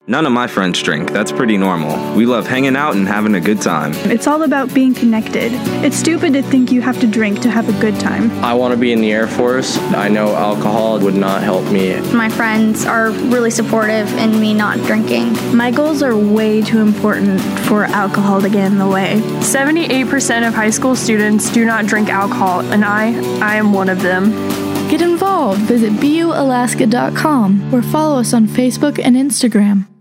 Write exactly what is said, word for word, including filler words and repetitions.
None of my friends drink. That's pretty normal. We love hanging out and having a good time. It's all about being connected. It's stupid to think you have to drink to have a good time. I want to be in the Air Force. I know alcohol would not help me. My friends are really supportive in me not drinking. My goals are way too important for alcohol to get in the way. seventy-eight percent of high school students do not drink alcohol, and I, I am one of them. Get involved. Visit B U Alaska dot com or follow us on Facebook and Instagram.